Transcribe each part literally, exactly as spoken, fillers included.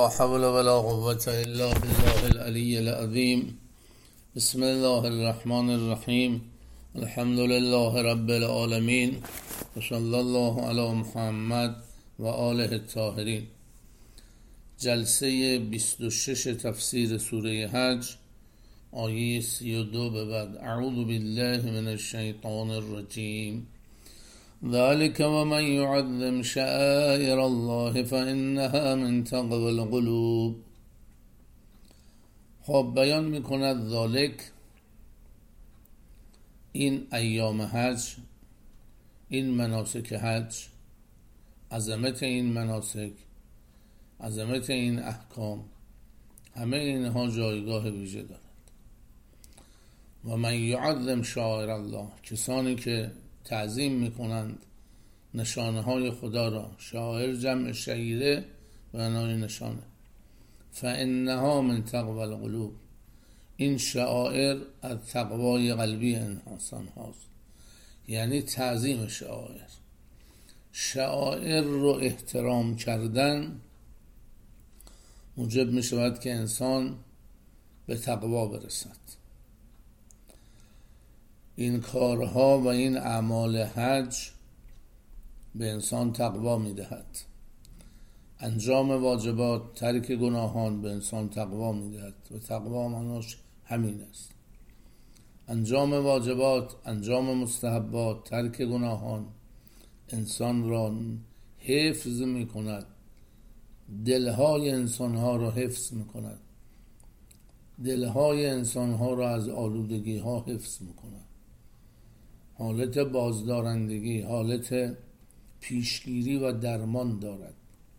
لا حول ولا قوة إلا بالله العلي العظيم. بسم الله الرحمن الرحیم. الحمد لله رب العالمین و صلی الله علی محمد و آله الطاهرین. جلسه بیست و شش تفسیر سوره حج، آیه سی و دو به بعد. اعوذ بالله من الشیطان الرجیم. ذلك ومن يعظم شعائر الله فإنها من تقوى القلوب. خب بیان میکند ذالک، این ایام حج، این مناسک حج، عظمت این مناسک، عظمت این احکام، همه اینها جایگاه ویژه دارد. و من یعظم شعائر الله، کسانی که تعظیم میکنند نشانه های خدا را. شعائر جمع شعیره به معنای نشانه. فانها من تقوی القلوب، این شعائر از تقوای قلبی انسان هاست، یعنی تعظیم شعائر. شعائر رو احترام کردن موجب می شود که انسان به تقوا برسد. این کارها و این اعمال حج به انسان تقوا می دهد. انجام واجبات، ترک گناهان به انسان تقوا می دهد و تقوا معناش همین است. انجام واجبات، انجام مستحبات، ترک گناهان انسان را حفظ می کند، دلهای انسانها را حفظ می کند، دلهای انسانها را از آلودگی ها حفظ می کند، حالت بازدارندگی، حالت پیشگیری و درمان دارد.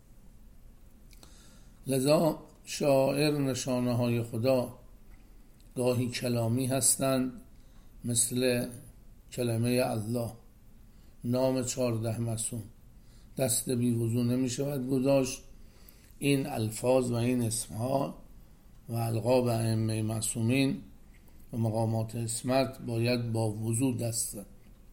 لذا شعائر، نشانه های خدا، گاهی کلامی هستند، مثل کلمه الله، نام چهارده معصوم. دست بی وضو نمی شود گذاشت. این الفاظ و این اسمها و القاب ائمه معصومین و مقامات عصمت باید با وضو دست زد.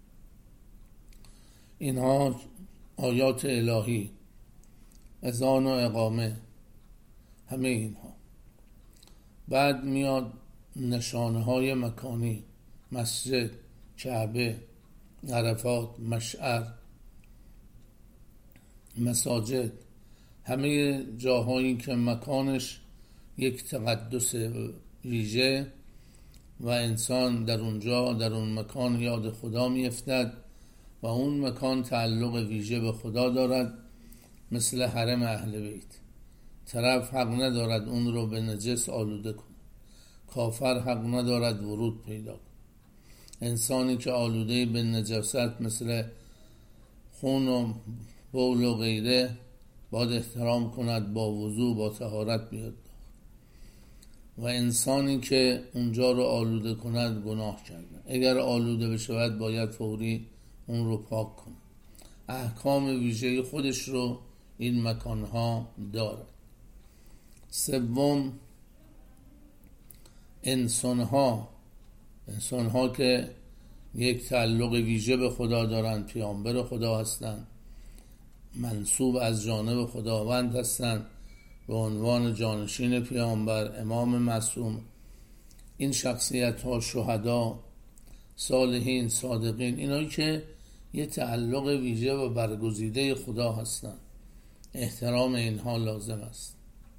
اینها آیات الهی، اذان و اقامه، همه اینها. بعد میاد نشانه های مکانی، مسجد، کعبه، عرفات، مشعر، مساجد، همه جاهایی که مکانش یک تقدس ویژه و انسان در اونجا، در اون مکان یاد خدا میافتد و اون مکان تعلق ویژه به خدا دارد، مثل حرم اهل بیت. طرف حق ندارد اون رو به نجس آلوده کنه، کافر حق ندارد ورود پیدا کنه. انسانی که آلوده به نجاست مثل خون و بول و غیره باید احترام کند، با وضو، با طهارت بیاد. و انسانی که اونجا رو آلوده کند گناه کرده. اگر آلوده بشود باید فوری اون رو پاک کند. احکام ویژه خودش رو این مکانها دارد. سوم، انسانها انسانها که یک تعلق ویژه به خدا دارند، پیامبر خدا هستند، منسوب از جانب خداوند هستند به عنوان جانشین پیامبر، امام معصوم. این شخصیت ها، شهدا، صالحین، صادقین، اینایی که یه تعلق ویژه و برگزیده خدا هستند، احترام اینها لازم است.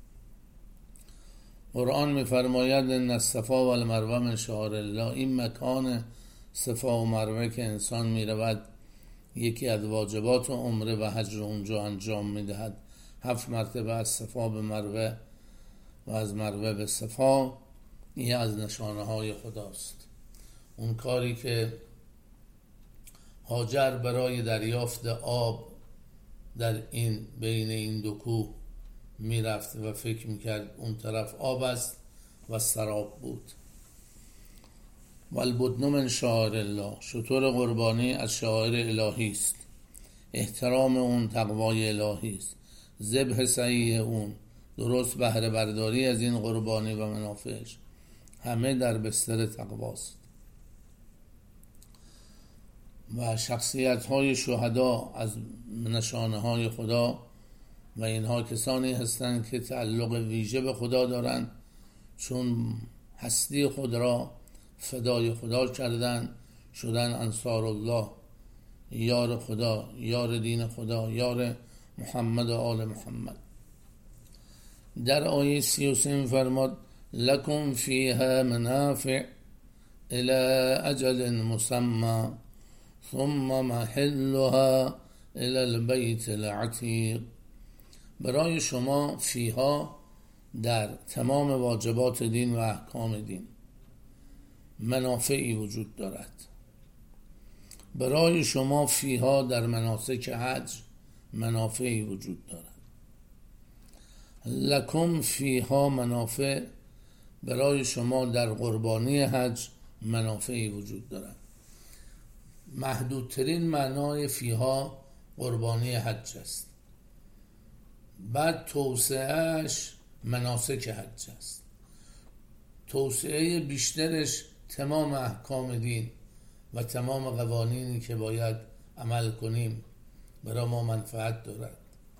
قرآن می‌فرماید ان الصفا و المروه من شعائر الله. این مکان صفا و مروه که انسان میرود، یکی از واجبات عمره و حج رو اونجا انجام میدهد. هفت مرتبه از صفا به مروه و از مروه به صفا. این از نشانه های خداست. اون کاری که هاجر برای دریافت آب در این بین این دو کوه میرفت و فکر میکرد اون طرف آب است و سراب بود. والبدن من شعائر الله، شتر قربانی از شعائر الهی است، احترام اون تقوای الهی است. ذبح صحیح اون، درست بهره برداری از این قربانی و منافعش، همه در بستر تقواست. و شخصیت های شهدا از نشانه های خدا و اینها کسانی هستند که تعلق ویژه به خدا دارند، چون هستی خود را فدای خدا کردن، شدن انصار الله، یار خدا، یار دین خدا، یار محمد و آل محمد. در آیه سی و سه فرماد لکم فیها منافع الی اجل مسمى ثم محلها الی البیت العتیق. برای شما فیها در تمام واجبات دین و احکام دین منافعی وجود دارد. برای شما فیها در مناسک حج منافعی وجود دارد. لکم فیها منافع، برای شما در قربانی حج منافعی وجود دارد. محدودترین معنای فیها قربانی حج است. بعد توسعهش مناسک حج است. توسعه بیشترش تمام احکام دین و تمام قوانینی که باید عمل کنیم برای ما منفعت دارد.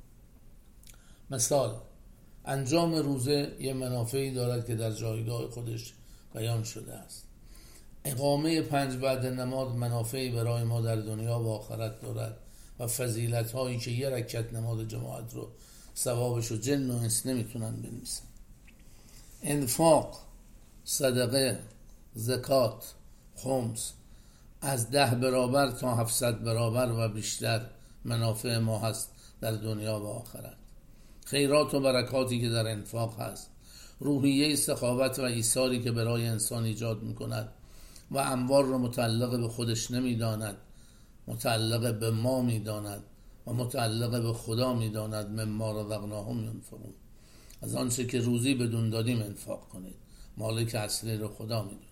مثال انجام روزه یه منافعی دارد که در جایگاه خودش بیان شده است. اقامه پنج بعد نماز منافعی برای ما در دنیا و آخرت دارد و فضیلت هایی که یه رکعت نماز جماعت رو ثوابش رو جن و انس نمیتونن بنویسن. انفاق، صدقه، زکات، خمس از ده برابر تا هفتصد برابر و بیشتر منافع ما هست در دنیا و آخرت. خیرات و برکاتی که در انفاق هست، روحیه سخاوت و ایثاری که برای انسان ایجاد میکند و انوار رو متعلق به خودش نمیداند، متعلق به ما میداند و متعلق به خدا میداند. مما رزقناهم ینفقون، از آنچه که روزی بدون دادیم انفاق کنید، مالک اصلی رو خدا میدونه.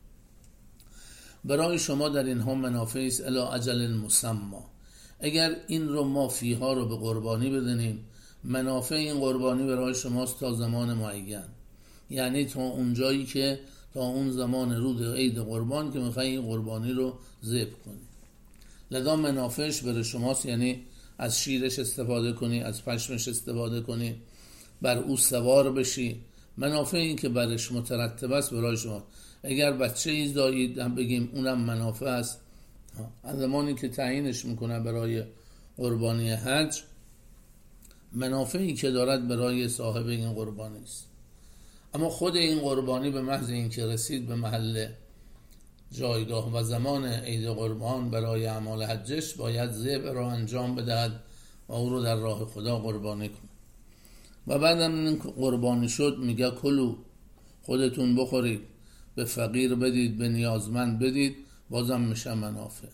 برای شما در اینها منافعی است الی اجل مسمى. اگر این رو ما فیها رو به قربانی بدونیم، منافع این قربانی برای شماست تا زمان معین، یعنی تا اونجایی که تا اون زمان روز عید قربان که میخوایی این قربانی رو ذبح کنی. لذا منافعش برای شماست، یعنی از شیرش استفاده کنی، از پشمش استفاده کنی، بر او سوار بشی. منافع این که برش مترتب است برای شما. اگر بچه ایز دارید هم بگیم اونم منافع است. از زمانی که تعیینش میکنه برای قربانی حج، منافعی که دارد برای صاحب این قربانی است. اما خود این قربانی به محض این که رسید به محل جایگاه و زمان عید قربان برای اعمال حجش، باید ذبح را انجام بدهد و او رو در راه خدا قربانی کنه. و بعدم این قربانی شد میگه کلو، خودتون بخورید، به فقیر بدید، به نیازمند بدید، بازم میشه منافع.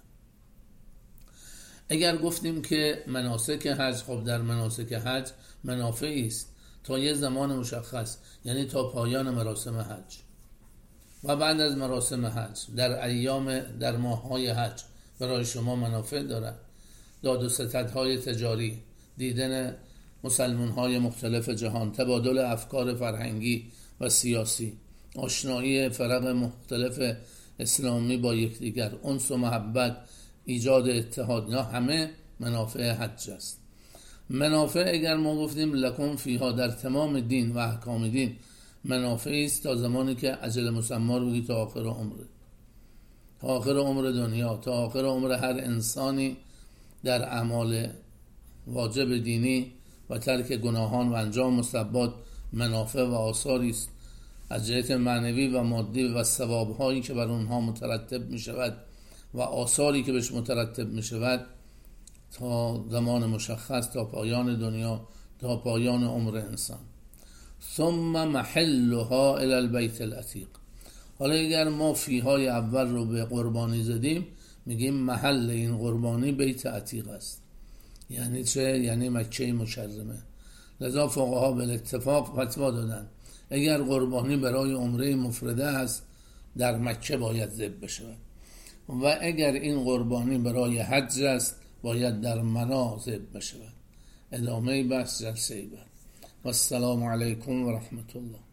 اگر گفتیم که مناسک حج، خب در مناسک حج منافعی است تا یه زمان مشخص، یعنی تا پایان مراسم حج. و بعد از مراسم حج در ایام در ماه‌های حج برای شما منافع دارد. داد و ستدهای تجاری، دیدن مسلمان‌های مختلف جهان، تبادل افکار فرهنگی و سیاسی، آشنایی فرق مختلف اسلامی با یکدیگر، انس و محبت، ایجاد اتحاد، اینا همه منافع حج است. منافع اگر ما گفتیم لکم فیها در تمام دین و احکام دین منافعی است تا زمانی که اجل مسمى رو بگی تا آخر عمره، تا آخر عمر دنیا، تا آخر عمر هر انسانی در اعمال واجب دینی و ترک گناهان و انجام مستحبات منافع و آثاری است از جهت معنوی و مادی و ثواب‌هایی که بر اونها مترتب می شود و آثاری که بهش مترتب می شود تا زمان مشخص، تا پایان دنیا، تا پایان عمر انسان. ثم محلها الی البیت العتیق. حالا اگر ما فیهای اول رو به قربانی زدیم، میگیم محل این قربانی بیت عتیق است. یعنی چه؟ یعنی مکه مکرمه. لذا فقها به اتفاق فتوا دادن اگر قربانی برای عمره مفرده است در مکه باید ذبح بشود و اگر این قربانی برای حج است باید در منا ذبح بشود. ادامه بحث جلسه بعد. و السلام علیکم و رحمت الله.